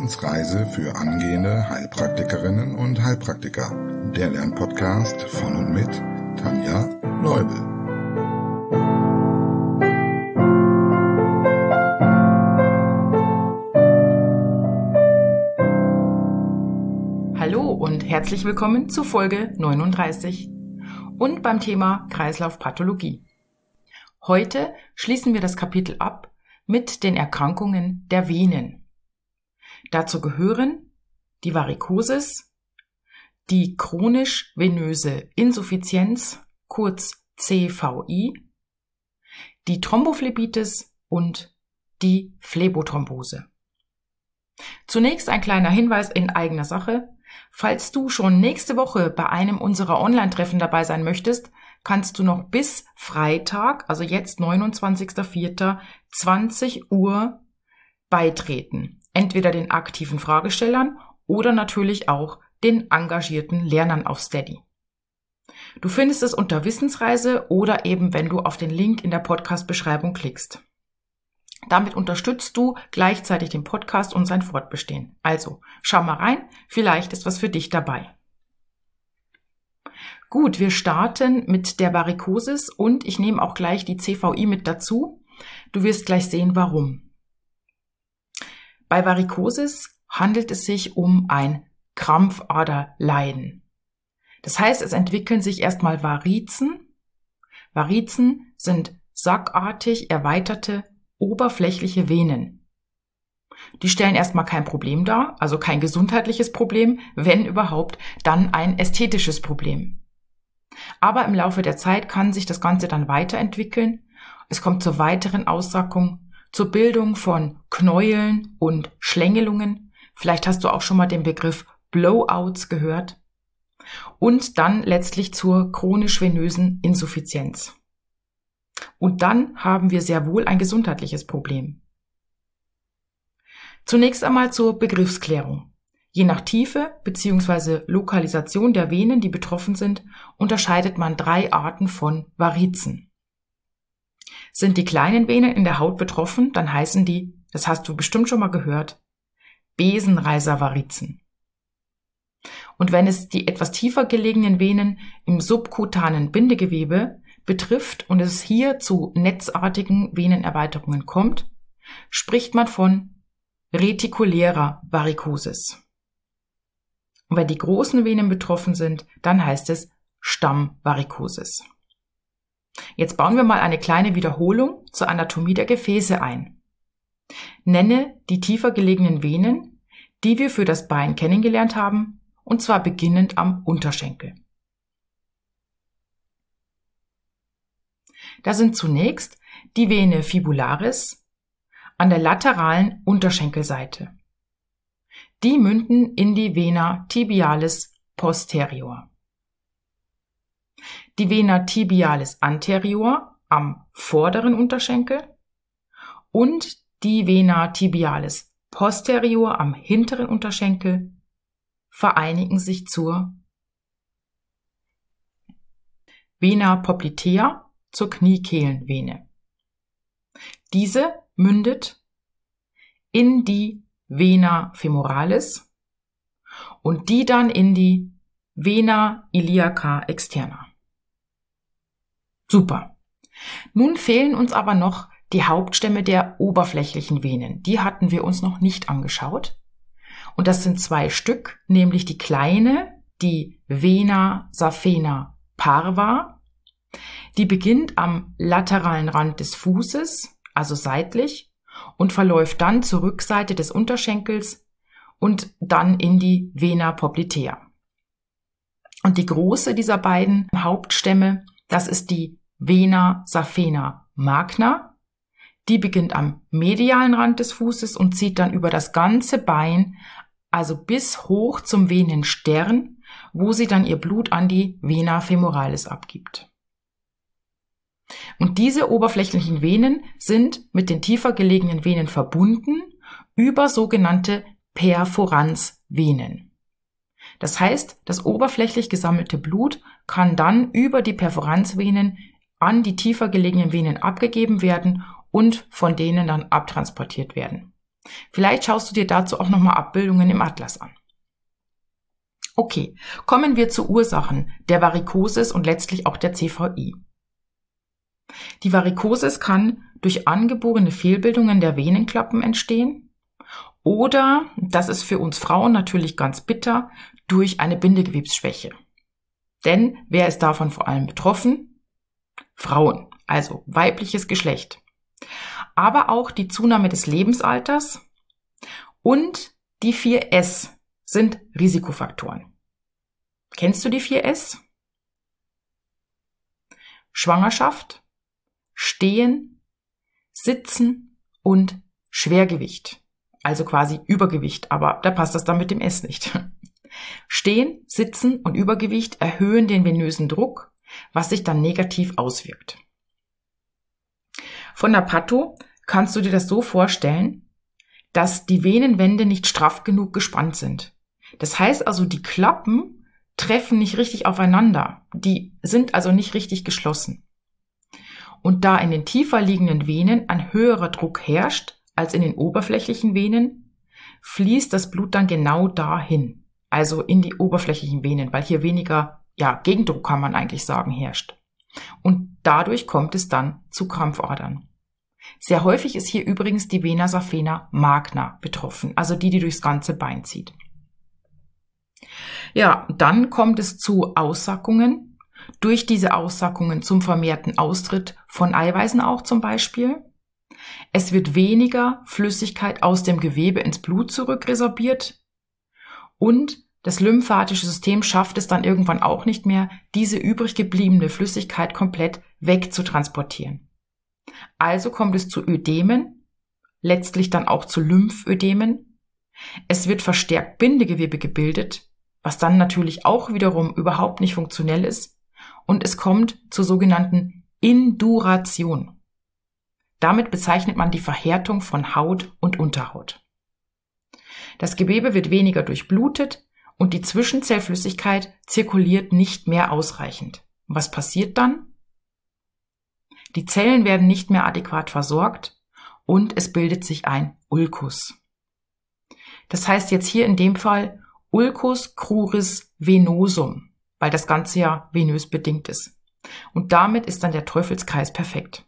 Wissensreise für angehende Heilpraktikerinnen und Heilpraktiker. Der Lernpodcast von und mit Tanja Leubel. Hallo und herzlich willkommen zu Folge 39 und beim Thema Kreislaufpathologie. Heute schließen wir das Kapitel ab mit den Erkrankungen der Venen. Dazu gehören die Varikosis, die chronisch-venöse Insuffizienz, kurz CVI, die Thrombophlebitis und die Phlebothrombose. Zunächst ein kleiner Hinweis in eigener Sache. Falls du schon nächste Woche bei einem unserer Online-Treffen dabei sein möchtest, kannst du noch bis Freitag, also jetzt 29.04. 20 Uhr beitreten. Entweder den aktiven Fragestellern oder natürlich auch den engagierten Lernern auf Steady. Du findest es unter Wissensreise oder eben, wenn du auf den Link in der Podcast-Beschreibung klickst. Damit unterstützt du gleichzeitig den Podcast und sein Fortbestehen. Also, schau mal rein, vielleicht ist was für dich dabei. Gut, wir starten mit der Varikosis und ich nehme auch gleich die CVI mit dazu. Du wirst gleich sehen, warum. Bei Varikosis handelt es sich um ein Krampfaderleiden. Das heißt, es entwickeln sich erstmal Varizen. Varizen sind sackartig erweiterte oberflächliche Venen. Die stellen erstmal kein Problem dar, also kein gesundheitliches Problem, wenn überhaupt, dann ein ästhetisches Problem. Aber im Laufe der Zeit kann sich das Ganze dann weiterentwickeln. Es kommt zur weiteren Aussackung, zur Bildung von Knäueln und Schlängelungen. Vielleicht hast du auch schon mal den Begriff Blowouts gehört. Und dann letztlich zur chronisch-venösen Insuffizienz. Und dann haben wir sehr wohl ein gesundheitliches Problem. Zunächst einmal zur Begriffsklärung. Je nach Tiefe bzw. Lokalisation der Venen, die betroffen sind, unterscheidet man 3 Arten von Varizen. Sind die kleinen Venen in der Haut betroffen, dann heißen die, das hast du bestimmt schon mal gehört, Besenreiservarizen. Und wenn es die etwas tiefer gelegenen Venen im subkutanen Bindegewebe betrifft und es hier zu netzartigen Venenerweiterungen kommt, spricht man von retikulärer Varikosis. Und wenn die großen Venen betroffen sind, dann heißt es Stammvarikosis. Jetzt bauen wir mal eine kleine Wiederholung zur Anatomie der Gefäße ein. Nenne die tiefer gelegenen Venen, die wir für das Bein kennengelernt haben, und zwar beginnend am Unterschenkel. Da sind zunächst die Vene fibularis an der lateralen Unterschenkelseite. Die münden in die Vena tibialis posterior. Die Vena tibialis anterior am vorderen Unterschenkel und die Vena tibialis posterior am hinteren Unterschenkel vereinigen sich zur Vena poplitea, zur Kniekehlenvene. Diese mündet in die Vena femoralis und die dann in die Vena iliaca externa. Super. Nun fehlen uns aber noch die Hauptstämme der oberflächlichen Venen. Die hatten wir uns noch nicht angeschaut. Und das sind 2 Stück, nämlich die kleine, die Vena saphena parva. Die beginnt am lateralen Rand des Fußes, also seitlich, und verläuft dann zur Rückseite des Unterschenkels und dann in die Vena poplitea. Und die große dieser beiden Hauptstämme, das ist die Vena saphena magna. Die beginnt am medialen Rand des Fußes und zieht dann über das ganze Bein, also bis hoch zum Venenstern, wo sie dann ihr Blut an die Vena femoralis abgibt. Und diese oberflächlichen Venen sind mit den tiefer gelegenen Venen verbunden über sogenannte Perforanzvenen. Das heißt, das oberflächlich gesammelte Blut kann dann über die Perforanzvenen an die tiefer gelegenen Venen abgegeben werden und von denen dann abtransportiert werden. Vielleicht schaust du dir dazu auch nochmal Abbildungen im Atlas an. Okay, kommen wir zu Ursachen der Varikosis und letztlich auch der CVI. Die Varikosis kann durch angeborene Fehlbildungen der Venenklappen entstehen oder, das ist für uns Frauen natürlich ganz bitter, durch eine Bindegewebsschwäche. Denn wer ist davon vor allem betroffen? Frauen, also weibliches Geschlecht. Aber auch die Zunahme des Lebensalters und die 4S sind Risikofaktoren. Kennst du die 4S? Schwangerschaft, Stehen, Sitzen und Schwergewicht. Also quasi Übergewicht, aber da passt das dann mit dem S nicht. Stehen, Sitzen und Übergewicht erhöhen den venösen Druck, was sich dann negativ auswirkt. Von der Patho kannst du dir das so vorstellen, dass die Venenwände nicht straff genug gespannt sind. Das heißt also, die Klappen treffen nicht richtig aufeinander. Die sind also nicht richtig geschlossen. Und da in den tiefer liegenden Venen ein höherer Druck herrscht als in den oberflächlichen Venen, fließt das Blut dann genau dahin, also in die oberflächlichen Venen, weil hier weniger, Gegendruck kann man eigentlich sagen, herrscht. Und dadurch kommt es dann zu Krampfadern. Sehr häufig ist hier übrigens die Vena saphena magna betroffen, also die durchs ganze Bein zieht. Ja, dann kommt es zu Aussackungen. Durch diese Aussackungen zum vermehrten Austritt von Eiweißen auch zum Beispiel. Es wird weniger Flüssigkeit aus dem Gewebe ins Blut zurückresorbiert und das lymphatische System schafft es dann irgendwann auch nicht mehr, diese übrig gebliebene Flüssigkeit komplett wegzutransportieren. Also kommt es zu Ödemen, letztlich dann auch zu Lymphödemen. Es wird verstärkt Bindegewebe gebildet, was dann natürlich auch wiederum überhaupt nicht funktionell ist. Und es kommt zur sogenannten Induration. Damit bezeichnet man die Verhärtung von Haut und Unterhaut. Das Gewebe wird weniger durchblutet und die Zwischenzellflüssigkeit zirkuliert nicht mehr ausreichend. Und was passiert dann? Die Zellen werden nicht mehr adäquat versorgt und es bildet sich ein Ulkus. Das heißt jetzt hier in dem Fall Ulcus cruris venosum, weil das Ganze ja venös bedingt ist. Und damit ist dann der Teufelskreis perfekt.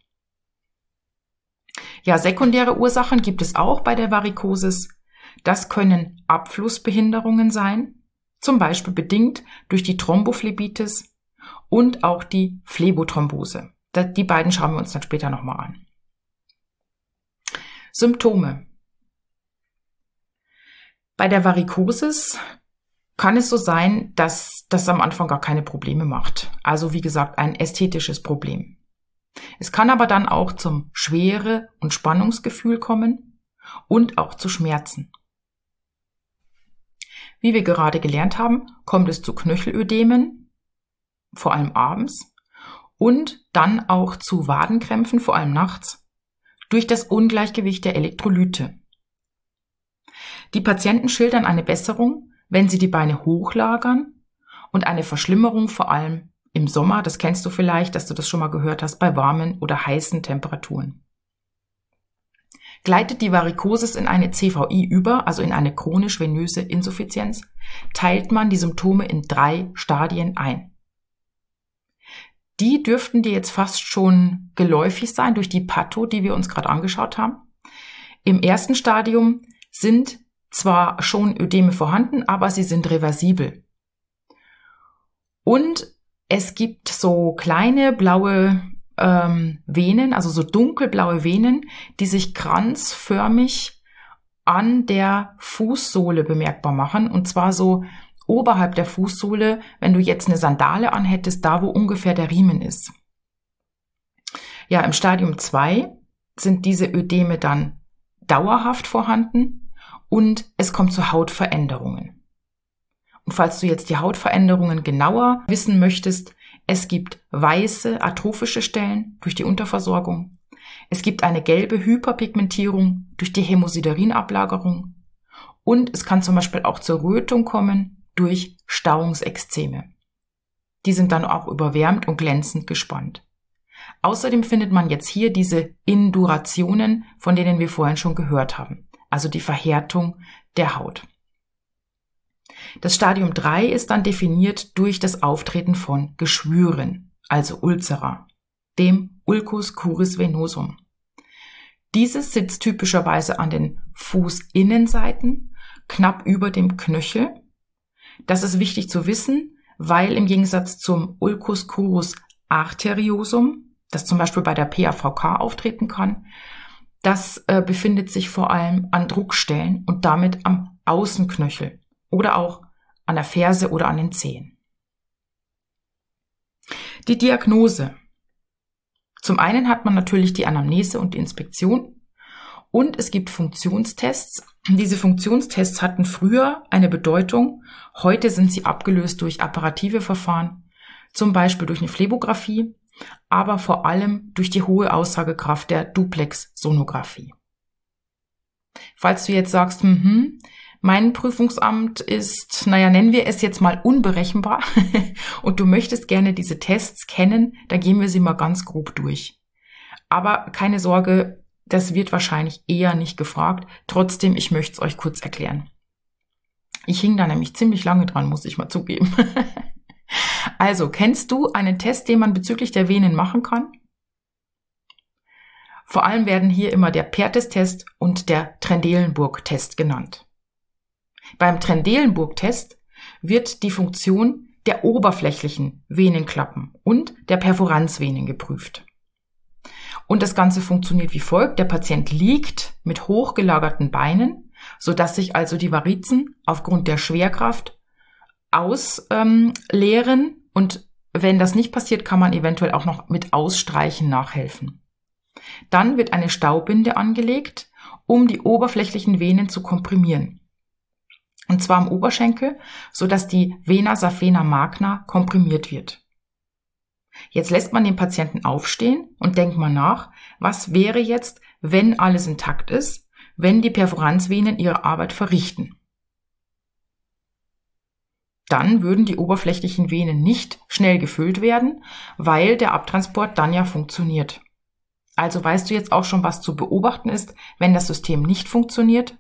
Ja, sekundäre Ursachen gibt es auch bei der Varikosis. Das können Abflussbehinderungen sein, zum Beispiel bedingt durch die Thrombophlebitis und auch die Phlebothrombose. Die beiden schauen wir uns dann später nochmal an. Symptome. Bei der Varikosis kann es so sein, dass das am Anfang gar keine Probleme macht. Also wie gesagt, ein ästhetisches Problem. Es kann aber dann auch zum Schwere- und Spannungsgefühl kommen und auch zu Schmerzen. Wie wir gerade gelernt haben, kommt es zu Knöchelödemen, vor allem abends, und dann auch zu Wadenkrämpfen, vor allem nachts, durch das Ungleichgewicht der Elektrolyte. Die Patienten schildern eine Besserung, wenn sie die Beine hochlagern und eine Verschlimmerung vor allem im Sommer, das kennst du vielleicht, dass du das schon mal gehört hast, bei warmen oder heißen Temperaturen. Gleitet die Varikosis in eine CVI über, also in eine chronisch-venöse Insuffizienz, teilt man die Symptome in 3 Stadien ein. Die dürften dir jetzt fast schon geläufig sein durch die Patho, die wir uns gerade angeschaut haben. Im ersten Stadium sind zwar schon Ödeme vorhanden, aber sie sind reversibel. Und es gibt so kleine blaue Venen, also so dunkelblaue Venen, die sich kranzförmig an der Fußsohle bemerkbar machen. Und zwar so oberhalb der Fußsohle, wenn du jetzt eine Sandale anhättest, da wo ungefähr der Riemen ist. Ja, im Stadium 2 sind diese Ödeme dann dauerhaft vorhanden und es kommt zu Hautveränderungen. Und falls du jetzt die Hautveränderungen genauer wissen möchtest, es gibt weiße, atrophische Stellen durch die Unterversorgung. Es gibt eine gelbe Hyperpigmentierung durch die Hämosiderin-Ablagerung. Und es kann zum Beispiel auch zur Rötung kommen durch Stauungsexzeme. Die sind dann auch überwärmt und glänzend gespannt. Außerdem findet man jetzt hier diese Indurationen, von denen wir vorhin schon gehört haben. also die Verhärtung der Haut. Das Stadium 3 ist dann definiert durch das Auftreten von Geschwüren, also Ulcera, dem Ulcus cruris venosum. Dieses sitzt typischerweise an den Fußinnenseiten, knapp über dem Knöchel. Das ist wichtig zu wissen, weil im Gegensatz zum Ulcus crus arteriosum, das zum Beispiel bei der PAVK auftreten kann, das befindet sich vor allem an Druckstellen und damit am Außenknöchel oder auch an der Ferse oder an den Zehen. Die Diagnose. Zum einen hat man natürlich die Anamnese und die Inspektion und es gibt Funktionstests. Diese Funktionstests hatten früher eine Bedeutung, heute sind sie abgelöst durch apparative Verfahren, zum Beispiel durch eine Phlebographie, aber vor allem durch die hohe Aussagekraft der Duplex-Sonographie. Falls du jetzt sagst, mein Prüfungsamt ist, nennen wir es jetzt mal unberechenbar und du möchtest gerne diese Tests kennen, dann gehen wir sie mal ganz grob durch. Aber keine Sorge, das wird wahrscheinlich eher nicht gefragt. Trotzdem, ich möchte es euch kurz erklären. Ich hing da nämlich ziemlich lange dran, muss ich mal zugeben. Also, kennst du einen Test, den man bezüglich der Venen machen kann? Vor allem werden hier immer der Perthes-Test und der Trendelenburg-Test genannt. Beim Trendelenburg-Test wird die Funktion der oberflächlichen Venenklappen und der Perforanzvenen geprüft. Und das Ganze funktioniert wie folgt. Der Patient liegt mit hochgelagerten Beinen, sodass sich also die Varizen aufgrund der Schwerkraft ausleeren. Und wenn das nicht passiert, kann man eventuell auch noch mit Ausstreichen nachhelfen. Dann wird eine Staubinde angelegt, um die oberflächlichen Venen zu komprimieren. Und zwar am Oberschenkel, sodass die Vena saphena magna komprimiert wird. Jetzt lässt man den Patienten aufstehen und denkt mal nach, was wäre jetzt, wenn alles intakt ist, wenn die Perforanzvenen ihre Arbeit verrichten. Dann würden die oberflächlichen Venen nicht schnell gefüllt werden, weil der Abtransport dann ja funktioniert. Also weißt du jetzt auch schon, was zu beobachten ist, wenn das System nicht funktioniert?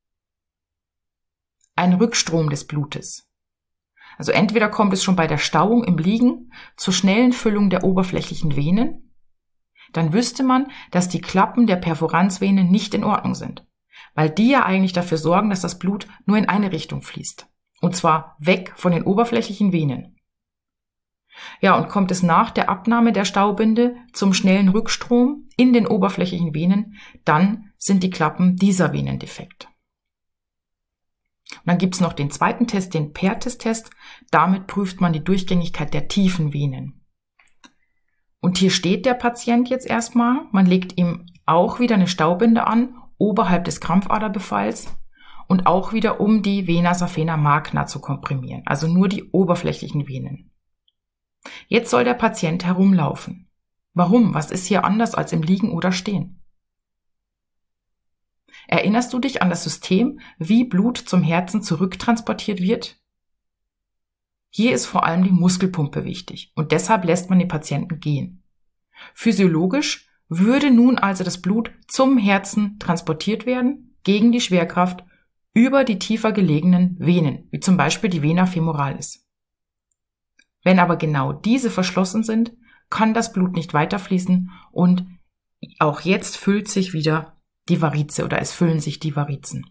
Ein Rückstrom des Blutes. Also entweder kommt es schon bei der Stauung im Liegen zur schnellen Füllung der oberflächlichen Venen, dann wüsste man, dass die Klappen der Perforanzvenen nicht in Ordnung sind, weil die ja eigentlich dafür sorgen, dass das Blut nur in eine Richtung fließt, und zwar weg von den oberflächlichen Venen. Ja, und kommt es nach der Abnahme der Staubinde zum schnellen Rückstrom in den oberflächlichen Venen, dann sind die Klappen dieser Venen defekt. Und dann gibt es noch den zweiten Test, den Perthes-Test. Damit prüft man die Durchgängigkeit der tiefen Venen. Und hier steht der Patient jetzt erstmal. Man legt ihm auch wieder eine Staubinde an, oberhalb des Krampfaderbefalls und auch wieder, um die Vena saphena magna zu komprimieren, also nur die oberflächlichen Venen. Jetzt soll der Patient herumlaufen. Warum? Was ist hier anders als im Liegen oder Stehen? Erinnerst du dich an das System, wie Blut zum Herzen zurücktransportiert wird? Hier ist vor allem die Muskelpumpe wichtig und deshalb lässt man den Patienten gehen. Physiologisch würde nun also das Blut zum Herzen transportiert werden, gegen die Schwerkraft, über die tiefer gelegenen Venen, wie zum Beispiel die Vena femoralis. Wenn aber genau diese verschlossen sind, kann das Blut nicht weiterfließen und auch jetzt füllt sich wieder die Varize oder es füllen sich die Varizen.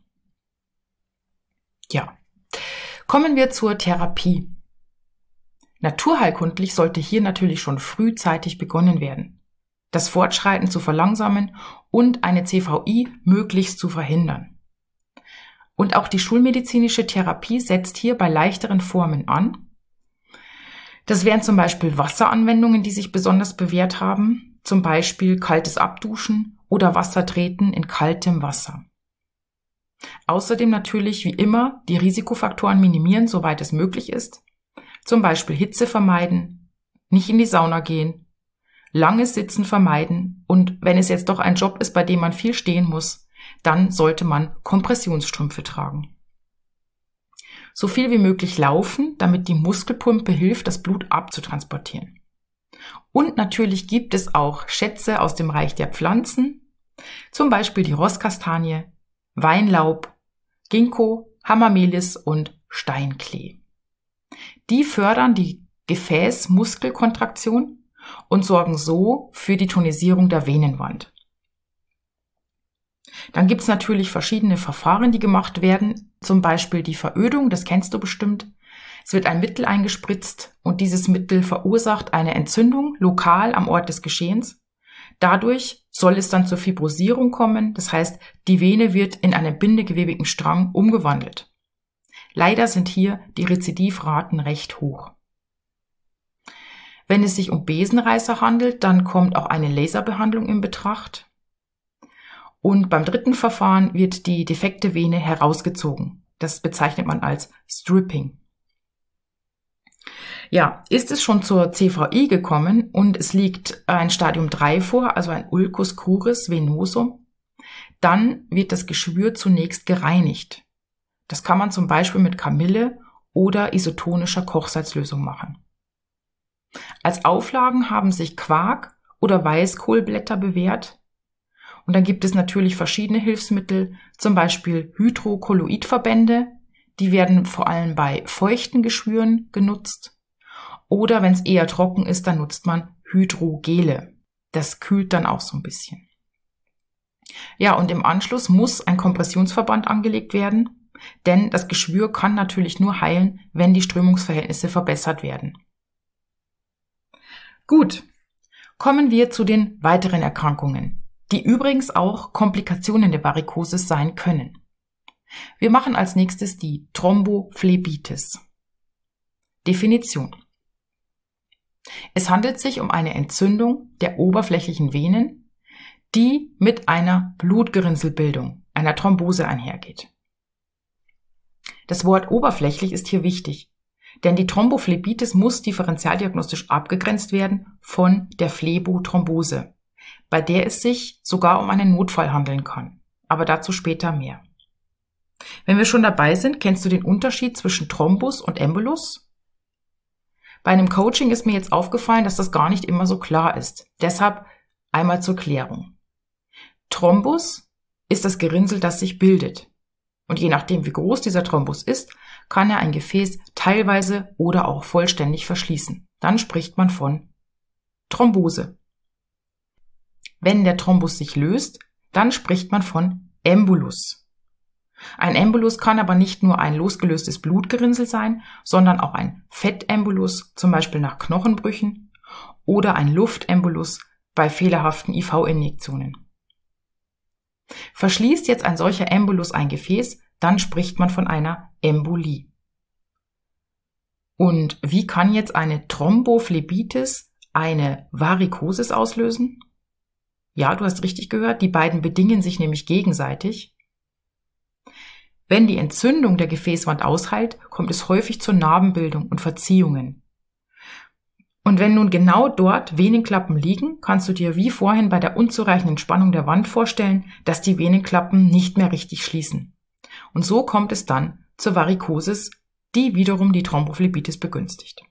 Ja, kommen wir zur Therapie. Naturheilkundlich sollte hier natürlich schon frühzeitig begonnen werden, das Fortschreiten zu verlangsamen und eine CVI möglichst zu verhindern. Und auch die schulmedizinische Therapie setzt hier bei leichteren Formen an. Das wären zum Beispiel Wasseranwendungen, die sich besonders bewährt haben, zum Beispiel kaltes Abduschen oder Wassertreten in kaltem Wasser. Außerdem natürlich wie immer die Risikofaktoren minimieren, soweit es möglich ist. Zum Beispiel Hitze vermeiden, nicht in die Sauna gehen, langes Sitzen vermeiden und wenn es jetzt doch ein Job ist, bei dem man viel stehen muss, dann sollte man Kompressionsstrümpfe tragen. So viel wie möglich laufen, damit die Muskelpumpe hilft, das Blut abzutransportieren. Und natürlich gibt es auch Schätze aus dem Reich der Pflanzen, zum Beispiel die Rosskastanie, Weinlaub, Ginkgo, Hamamelis und Steinklee. Die fördern die Gefäßmuskelkontraktion und sorgen so für die Tonisierung der Venenwand. Dann gibt es natürlich verschiedene Verfahren, die gemacht werden, zum Beispiel die Verödung, das kennst du bestimmt. Es wird ein Mittel eingespritzt und dieses Mittel verursacht eine Entzündung lokal am Ort des Geschehens. Dadurch soll es dann zur Fibrosierung kommen, das heißt, die Vene wird in einen bindegewebigen Strang umgewandelt. Leider sind hier die Rezidivraten recht hoch. Wenn es sich um Besenreißer handelt, dann kommt auch eine Laserbehandlung in Betracht. Und beim dritten Verfahren wird die defekte Vene herausgezogen. Das bezeichnet man als Stripping. Ja, ist es schon zur CVI gekommen und es liegt ein Stadium 3 vor, also ein Ulcus cruris venosum, dann wird das Geschwür zunächst gereinigt. Das kann man zum Beispiel mit Kamille oder isotonischer Kochsalzlösung machen. Als Auflagen haben sich Quark oder Weißkohlblätter bewährt. Und dann gibt es natürlich verschiedene Hilfsmittel, zum Beispiel Hydrokolloidverbände, die werden vor allem bei feuchten Geschwüren genutzt. Oder wenn es eher trocken ist, dann nutzt man Hydrogele. Das kühlt dann auch so ein bisschen. Ja, und im Anschluss muss ein Kompressionsverband angelegt werden, denn das Geschwür kann natürlich nur heilen, wenn die Strömungsverhältnisse verbessert werden. Gut, kommen wir zu den weiteren Erkrankungen, die übrigens auch Komplikationen der Varikosis sein können. Wir machen als nächstes die Thrombophlebitis. Definition. Es handelt sich um eine Entzündung der oberflächlichen Venen, die mit einer Blutgerinnselbildung, einer Thrombose einhergeht. Das Wort oberflächlich ist hier wichtig, denn die Thrombophlebitis muss differentialdiagnostisch abgegrenzt werden von der Phlebothrombose, bei der es sich sogar um einen Notfall handeln kann. Aber dazu später mehr. Wenn wir schon dabei sind, kennst du den Unterschied zwischen Thrombus und Embolus? Bei einem Coaching ist mir jetzt aufgefallen, dass das gar nicht immer so klar ist. Deshalb einmal zur Klärung. Thrombus ist das Gerinnsel, das sich bildet. Und je nachdem, wie groß dieser Thrombus ist, kann er ein Gefäß teilweise oder auch vollständig verschließen. Dann spricht man von Thrombose. Wenn der Thrombus sich löst, dann spricht man von Embolus. Ein Embolus kann aber nicht nur ein losgelöstes Blutgerinnsel sein, sondern auch ein Fettembolus, zum Beispiel nach Knochenbrüchen, oder ein Luftembolus bei fehlerhaften IV-Injektionen. Verschließt jetzt ein solcher Embolus ein Gefäß, dann spricht man von einer Embolie. Und wie kann jetzt eine Thrombophlebitis eine Varikosis auslösen? Ja, du hast richtig gehört, die beiden bedingen sich nämlich gegenseitig. Wenn die Entzündung der Gefäßwand ausheilt, kommt es häufig zur Narbenbildung und Verziehungen. Und wenn nun genau dort Venenklappen liegen, kannst du dir wie vorhin bei der unzureichenden Spannung der Wand vorstellen, dass die Venenklappen nicht mehr richtig schließen. Und so kommt es dann zur Varikosis, die wiederum die Thrombophlebitis begünstigt.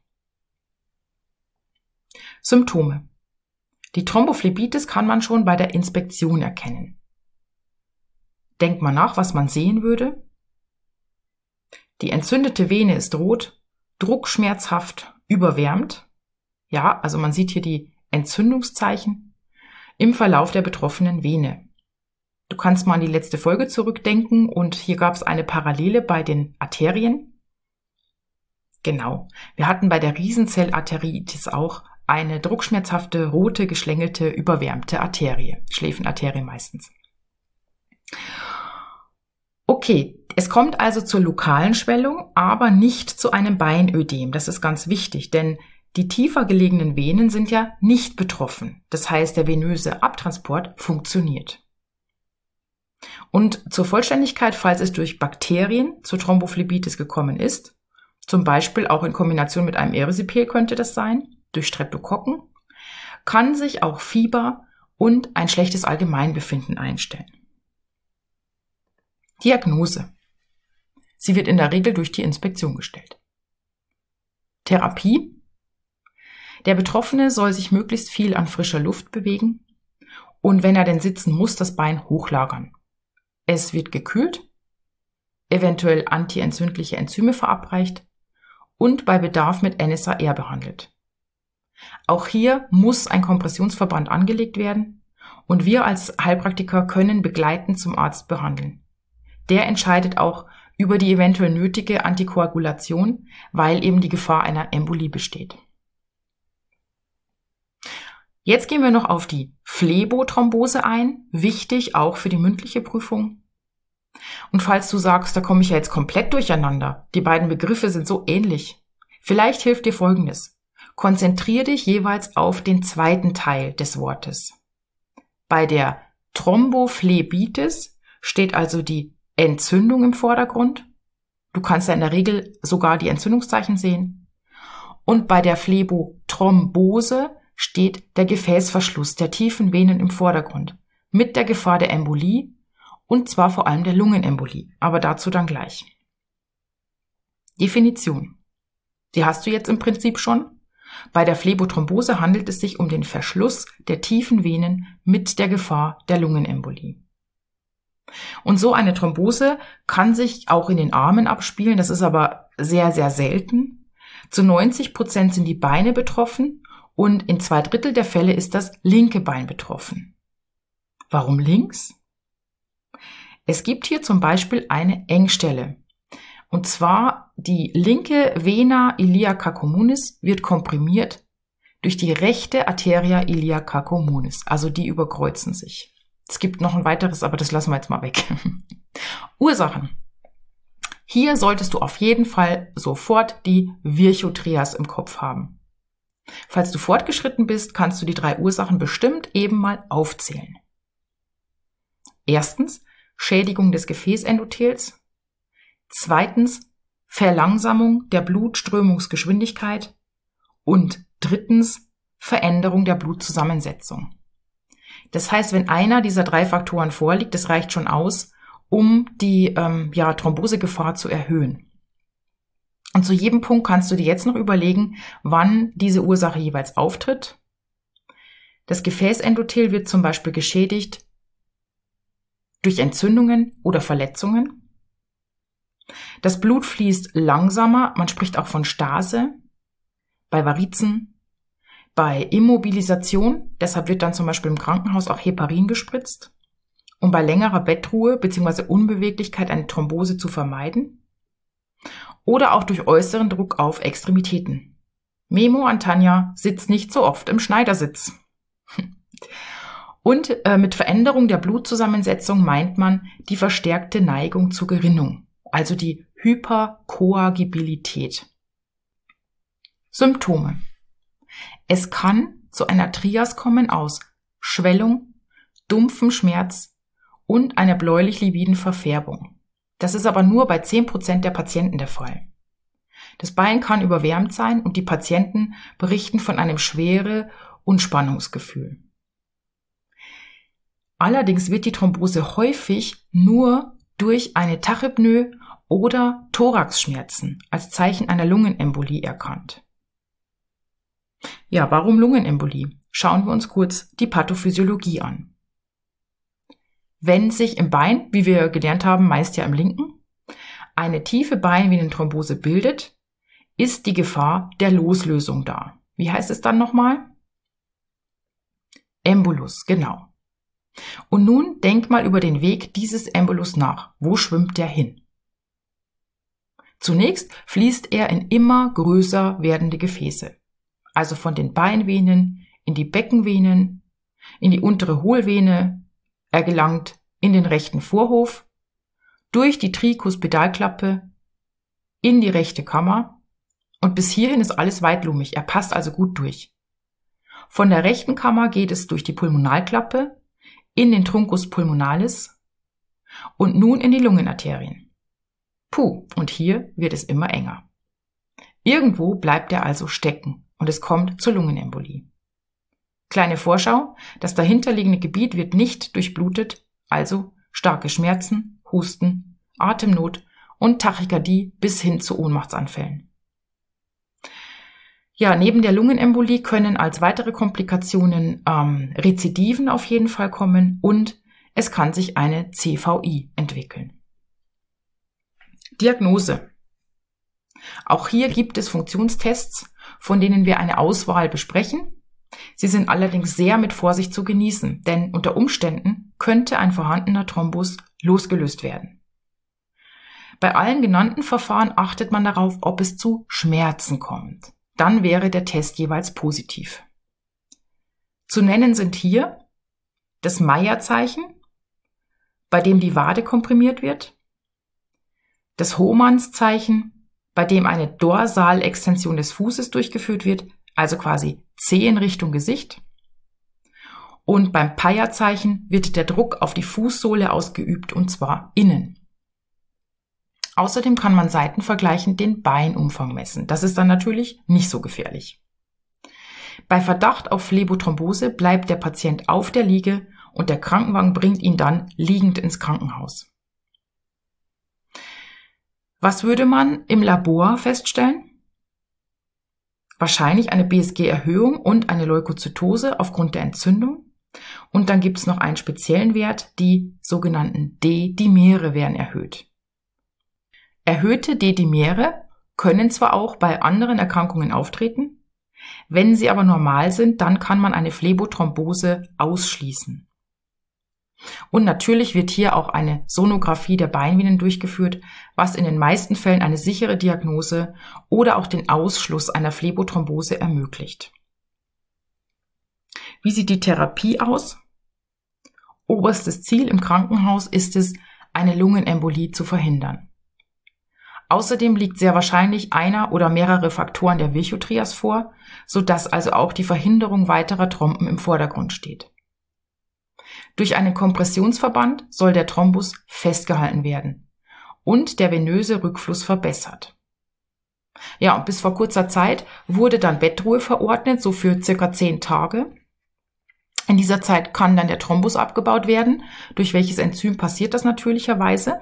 Symptome. Die Thrombophlebitis kann man schon bei der Inspektion erkennen. Denkt mal nach, was man sehen würde. Die entzündete Vene ist rot, druckschmerzhaft, überwärmt. Ja, also man sieht hier die Entzündungszeichen im Verlauf der betroffenen Vene. Du kannst mal an die letzte Folge zurückdenken und hier gab es eine Parallele bei den Arterien. Genau, wir hatten bei der Riesenzellarteritis auch eine druckschmerzhafte, rote, geschlängelte, überwärmte Arterie, Schläfenarterie meistens. Okay, es kommt also zur lokalen Schwellung, aber nicht zu einem Beinödem. Das ist ganz wichtig, denn die tiefer gelegenen Venen sind ja nicht betroffen. Das heißt, der venöse Abtransport funktioniert. Und zur Vollständigkeit, falls es durch Bakterien zur Thrombophlebitis gekommen ist, zum Beispiel auch in Kombination mit einem Erisipel könnte das sein, durch Streptokokken, kann sich auch Fieber und ein schlechtes Allgemeinbefinden einstellen. Diagnose. Sie wird in der Regel durch die Inspektion gestellt. Therapie. Der Betroffene soll sich möglichst viel an frischer Luft bewegen und wenn er denn sitzen muss, das Bein hochlagern. es wird gekühlt, eventuell antientzündliche Enzyme verabreicht und bei Bedarf mit NSAR behandelt. Auch hier muss ein Kompressionsverband angelegt werden und wir als Heilpraktiker können begleitend zum Arzt behandeln. Der entscheidet auch über die eventuell nötige Antikoagulation, weil eben die Gefahr einer Embolie besteht. Jetzt gehen wir noch auf die Phlebothrombose ein, wichtig auch für die mündliche Prüfung. Und falls du sagst, da komme ich ja jetzt komplett durcheinander, die beiden Begriffe sind so ähnlich, vielleicht hilft dir Folgendes. Konzentriere dich jeweils auf den zweiten Teil des Wortes. Bei der Thrombophlebitis steht also die Entzündung im Vordergrund. Du kannst ja in der Regel sogar die Entzündungszeichen sehen. Und bei der Phlebothrombose steht der Gefäßverschluss der tiefen Venen im Vordergrund mit der Gefahr der Embolie und zwar vor allem der Lungenembolie, aber dazu dann gleich. Definition. Die hast du jetzt im Prinzip schon. Bei der Phlebothrombose handelt es sich um den Verschluss der tiefen Venen mit der Gefahr der Lungenembolie. Und so eine Thrombose kann sich auch in den Armen abspielen, das ist aber sehr, sehr selten. Zu 90% sind die Beine betroffen und in 2/3 der Fälle ist das linke Bein betroffen. Warum links? Es gibt hier zum Beispiel eine Engstelle. Und zwar die linke Vena iliaca communis wird komprimiert durch die rechte Arteria iliaca communis, also die überkreuzen sich. Es gibt noch ein weiteres, aber das lassen wir jetzt mal weg. Ursachen. Hier solltest du auf jeden Fall sofort die Virchow-Trias im Kopf haben. Falls du fortgeschritten bist, kannst du die 3 Ursachen bestimmt eben mal aufzählen. Erstens, Schädigung des Gefäßendothels. Zweitens, Verlangsamung der Blutströmungsgeschwindigkeit. Und drittens, Veränderung der Blutzusammensetzung. Das heißt, wenn einer dieser 3 Faktoren vorliegt, das reicht schon aus, um die Thrombosegefahr zu erhöhen. Und zu jedem Punkt kannst du dir jetzt noch überlegen, wann diese Ursache jeweils auftritt. Das Gefäßendothel wird zum Beispiel geschädigt durch Entzündungen oder Verletzungen. Das Blut fließt langsamer, man spricht auch von Stase, bei Varizen, bei Immobilisation, deshalb wird dann zum Beispiel im Krankenhaus auch Heparin gespritzt, um bei längerer Bettruhe bzw. Unbeweglichkeit eine Thrombose zu vermeiden. Oder auch durch äußeren Druck auf Extremitäten. Memo an Tanja, sitzt nicht so oft im Schneidersitz. Und mit Veränderung der Blutzusammensetzung meint man die verstärkte Neigung zur Gerinnung, also die Hyperkoagulabilität. Symptome. Es kann zu einer Trias kommen aus Schwellung, dumpfem Schmerz und einer bläulich-lividen Verfärbung. Das ist aber nur bei 10% der Patienten der Fall. Das Bein kann überwärmt sein und die Patienten berichten von einem Schwere- und Spannungsgefühl. Allerdings wird die Thrombose häufig nur durch eine Tachypnoe oder Thoraxschmerzen als Zeichen einer Lungenembolie erkannt. Ja, warum Lungenembolie? Schauen wir uns kurz die Pathophysiologie an. Wenn sich im Bein, wie wir gelernt haben, meist ja im linken, eine tiefe Beinvenenthrombose bildet, ist die Gefahr der Loslösung da. Wie heißt es dann nochmal? Embolus, genau. Und nun denk mal über den Weg dieses Embolus nach. Wo schwimmt der hin? Zunächst fließt er in immer größer werdende Gefäße, also von den Beinvenen in die Beckenvenen, in die untere Hohlvene. Er gelangt in den rechten Vorhof, durch die Trikuspedalklappe, in die rechte Kammer und bis hierhin ist alles weitlumig, er passt also gut durch. Von der rechten Kammer geht es durch die Pulmonalklappe, in den Truncus pulmonalis und nun in die Lungenarterien. Puh, und hier wird es immer enger. Irgendwo bleibt er also stecken und es kommt zur Lungenembolie. Kleine Vorschau, das dahinterliegende Gebiet wird nicht durchblutet, also starke Schmerzen, Husten, Atemnot und Tachykardie bis hin zu Ohnmachtsanfällen. Ja, neben der Lungenembolie können als weitere Komplikationen Rezidiven auf jeden Fall kommen und es kann sich eine CVI entwickeln. Diagnose. Auch hier gibt es Funktionstests, von denen wir eine Auswahl besprechen. Sie sind allerdings sehr mit Vorsicht zu genießen, denn unter Umständen könnte ein vorhandener Thrombus losgelöst werden. Bei allen genannten Verfahren achtet man darauf, ob es zu Schmerzen kommt. Dann wäre der Test jeweils positiv. Zu nennen sind hier das Meyer-Zeichen, bei dem die Wade komprimiert wird, das Homans-Zeichen, bei dem eine Dorsalextension des Fußes durchgeführt wird, also quasi Zeh in Richtung Gesicht. Und beim Peyer-Zeichen wird der Druck auf die Fußsohle ausgeübt, und zwar innen. Außerdem kann man seitenvergleichend den Beinumfang messen. Das ist dann natürlich nicht so gefährlich. Bei Verdacht auf Phlebothrombose bleibt der Patient auf der Liege und der Krankenwagen bringt ihn dann liegend ins Krankenhaus. Was würde man im Labor feststellen? Wahrscheinlich eine BSG-Erhöhung und eine Leukozytose aufgrund der Entzündung. Und dann gibt es noch einen speziellen Wert, die sogenannten D-Dimere werden erhöht. Erhöhte D-Dimere können zwar auch bei anderen Erkrankungen auftreten, wenn sie aber normal sind, dann kann man eine Phlebothrombose ausschließen. Und natürlich wird hier auch eine Sonographie der Beinvenen durchgeführt, was in den meisten Fällen eine sichere Diagnose oder auch den Ausschluss einer Phlebothrombose ermöglicht. Wie sieht die Therapie aus? Oberstes Ziel im Krankenhaus ist es, eine Lungenembolie zu verhindern. Außerdem liegt sehr wahrscheinlich einer oder mehrere Faktoren der Virchow-Trias vor, sodass also auch die Verhinderung weiterer Thromben im Vordergrund steht. Durch einen Kompressionsverband soll der Thrombus festgehalten werden und der venöse Rückfluss verbessert. Ja, und bis vor kurzer Zeit wurde dann Bettruhe verordnet, so für circa 10 Tage. In dieser Zeit kann dann der Thrombus abgebaut werden. Durch welches Enzym passiert das natürlicherweise?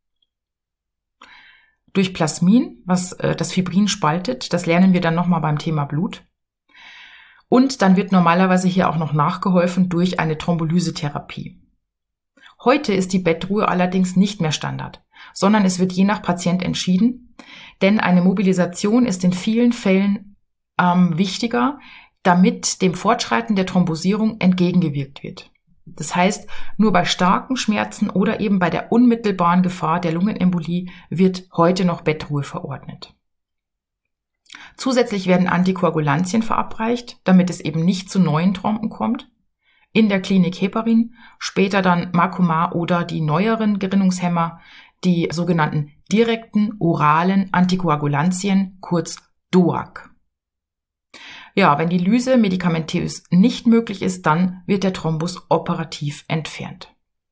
Durch Plasmin, was das Fibrin spaltet. Das lernen wir dann nochmal beim Thema Blut. Und dann wird normalerweise hier auch noch nachgeholfen durch eine Thrombolysetherapie. Heute ist die Bettruhe allerdings nicht mehr Standard, sondern es wird je nach Patient entschieden, denn eine Mobilisation ist in vielen Fällen wichtiger, damit dem Fortschreiten der Thrombosierung entgegengewirkt wird. Das heißt, nur bei starken Schmerzen oder eben bei der unmittelbaren Gefahr der Lungenembolie wird heute noch Bettruhe verordnet. Zusätzlich werden Antikoagulantien verabreicht, damit es eben nicht zu neuen Thromben kommt. In der Klinik Heparin, später dann Macumar oder die neueren Gerinnungshemmer, die sogenannten direkten oralen Antikoagulantien, kurz DOAC. Ja, wenn die Lyse medikamentös nicht möglich ist, dann wird der Thrombus operativ entfernt.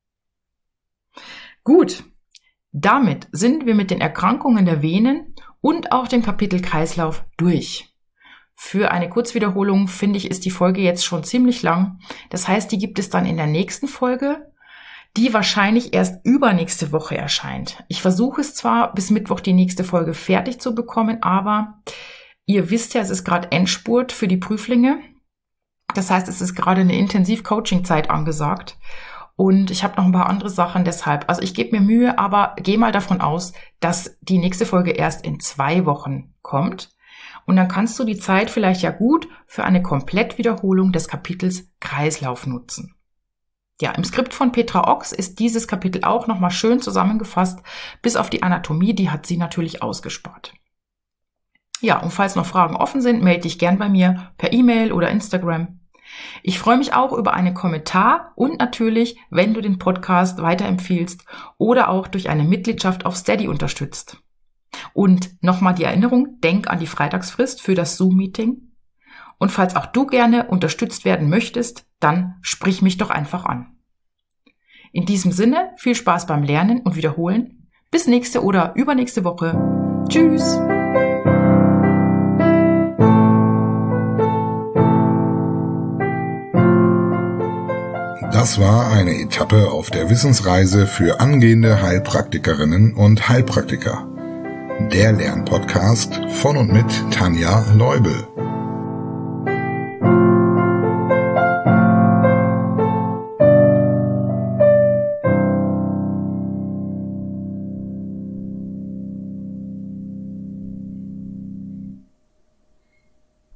Gut, damit sind wir mit den Erkrankungen der Venen und auch dem Kapitel Kreislauf durch. Für eine Kurzwiederholung finde ich, ist die Folge jetzt schon ziemlich lang. Das heißt, die gibt es dann in der nächsten Folge, die wahrscheinlich erst übernächste Woche erscheint. Ich versuche es zwar bis Mittwoch die nächste Folge fertig zu bekommen, aber ihr wisst ja, es ist gerade Endspurt für die Prüflinge. Das heißt, es ist gerade eine Intensiv-Coaching-Zeit angesagt. Und ich habe noch ein paar andere Sachen deshalb. Also ich gebe mir Mühe, aber gehe mal davon aus, dass die nächste Folge erst in 2 Wochen kommt. Und dann kannst du die Zeit vielleicht ja gut für eine Komplettwiederholung des Kapitels Kreislauf nutzen. Ja, im Skript von Petra Ochs ist dieses Kapitel auch nochmal schön zusammengefasst. Bis auf die Anatomie, die hat sie natürlich ausgespart. Ja, und falls noch Fragen offen sind, melde dich gern bei mir per E-Mail oder Instagram. Ich freue mich auch über einen Kommentar und natürlich, wenn du den Podcast weiterempfiehlst oder auch durch eine Mitgliedschaft auf Steady unterstützt. Und nochmal die Erinnerung, denk an die Freitagsfrist für das Zoom-Meeting. Und falls auch du gerne unterstützt werden möchtest, dann sprich mich doch einfach an. In diesem Sinne, viel Spaß beim Lernen und Wiederholen. Bis nächste oder übernächste Woche. Tschüss! Das war eine Etappe auf der Wissensreise für angehende Heilpraktikerinnen und Heilpraktiker. Der Lernpodcast von und mit Tanja Leubel.